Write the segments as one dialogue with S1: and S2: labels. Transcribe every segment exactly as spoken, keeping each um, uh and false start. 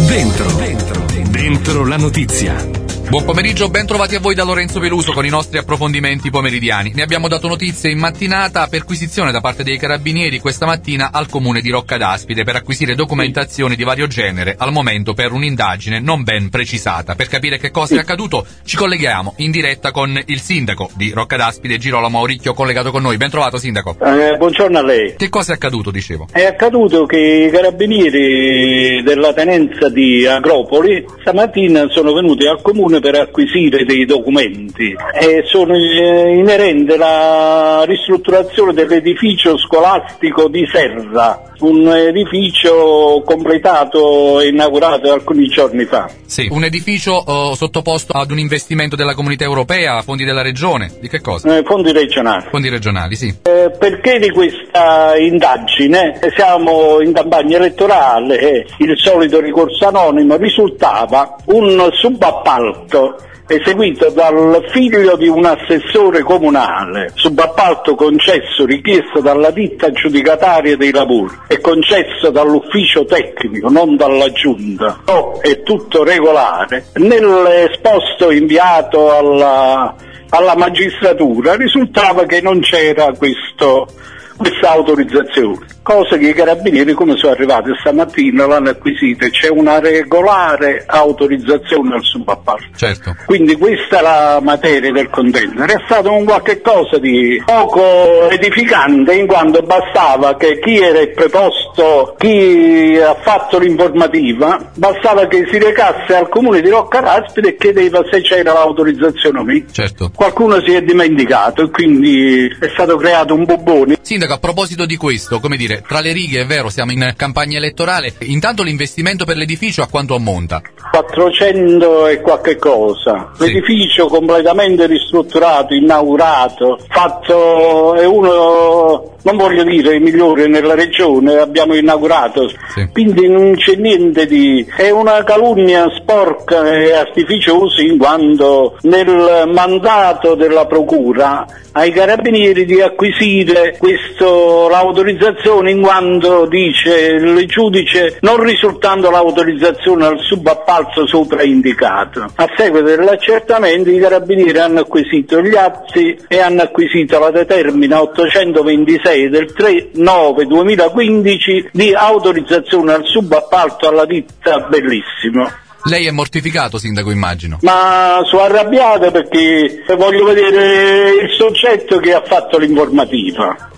S1: Dentro, dentro, dentro la notizia.
S2: Buon pomeriggio, ben trovati a voi da Lorenzo Peluso con i nostri approfondimenti pomeridiani. Ne abbiamo dato notizie in mattinata. Perquisizione da parte dei carabinieri questa mattina al comune di Rocca d'Aspide per acquisire documentazioni di vario genere, al momento per un'indagine non ben precisata. Per capire che cosa è accaduto ci colleghiamo in diretta con il sindaco di Rocca d'Aspide, Girolamo Auricchio, collegato con noi. Ben trovato, sindaco.
S3: Eh, buongiorno a lei.
S2: Che cosa è accaduto, dicevo?
S3: È accaduto che i carabinieri della tenenza di Agropoli stamattina sono venuti al comune per acquisire dei documenti e sono eh, inerente alla ristrutturazione dell'edificio scolastico di Serra, un edificio completato e inaugurato alcuni giorni fa.
S2: Sì, un edificio oh, sottoposto ad un investimento della Comunità Europea, fondi della Regione, di che cosa?
S3: Eh, fondi regionali.
S2: Fondi regionali, sì.
S3: Eh, perché di questa indagine? Siamo in campagna elettorale e il solito ricorso anonimo risultava un subappalto eseguito dal figlio di un assessore comunale, subappalto concesso, richiesto dalla ditta aggiudicataria dei lavori e concesso dall'ufficio tecnico, non dalla giunta. No, è tutto regolare. Nell'esposto inviato alla, alla magistratura risultava che non c'era questo, questa autorizzazione. Cosa che i carabinieri, come sono arrivati stamattina, l'hanno acquisita. C'è una regolare autorizzazione al subappalto.
S2: Certo.
S3: Quindi questa è la materia del contendere. È stato un qualche cosa di poco edificante, in quanto bastava che chi era il preposto, chi ha fatto l'informativa, bastava che si recasse al comune di Rocca d'Aspide e chiedeva se c'era l'autorizzazione o meno.
S2: Certo.
S3: Qualcuno si è dimenticato e quindi è stato creato un bubbone.
S2: Sindaco, a proposito di questo, come dire, tra le righe, è vero, siamo in campagna elettorale, intanto l'investimento per l'edificio a quanto ammonta?
S3: quattrocento e qualche cosa.
S2: Sì.
S3: L'edificio completamente ristrutturato, inaugurato, fatto, è uno, non voglio dire il migliore nella regione, abbiamo inaugurato,
S2: sì.
S3: Quindi non c'è niente di, è una calunnia sporca e artificiosa, in quanto nel mandato della procura ai carabinieri di acquisire questo, l'autorizzazione, in quanto dice il giudice, non risultando l'autorizzazione al subappalto sopra indicato. A seguito dell'accertamento i carabinieri hanno acquisito gli atti e hanno acquisito la determina ottocentoventisei del tre nove duemilaquindici di autorizzazione al subappalto alla ditta Bellissimo.
S2: Lei è mortificato, sindaco, immagino.
S3: Ma sono arrabbiato perché voglio vedere il soggetto che ha fatto l'informativa,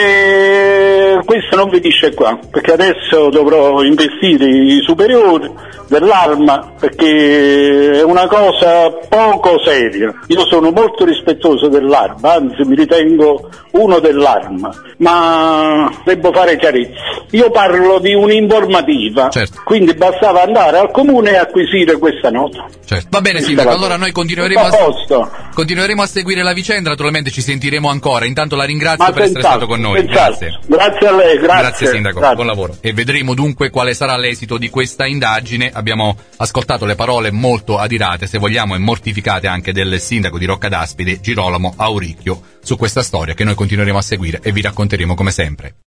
S3: perché questo non finisce qua, perché adesso dovrò investire i superiori dell'Arma, perché è una cosa poco seria. Io sono molto rispettoso dell'Arma, anzi mi ritengo uno dell'Arma, ma devo fare chiarezza. Io parlo di un'informativa,
S2: certo.
S3: Quindi bastava andare al comune e acquisire questa nota.
S2: Certo. Va bene, sindaco, allora noi continueremo a, continueremo a seguire la vicenda, naturalmente ci sentiremo ancora. Intanto la ringrazio
S3: Ma
S2: per essere stato con noi. Grazie.
S3: Grazie a lei, grazie.
S2: Grazie sindaco,
S3: grazie.
S2: Buon lavoro. E vedremo dunque quale sarà l'esito di questa indagine. Abbiamo ascoltato le parole molto adirate, se vogliamo, e mortificate anche del sindaco di Rocca d'Aspide, Girolamo Auricchio, su questa storia che noi continueremo a seguire e vi racconteremo come sempre.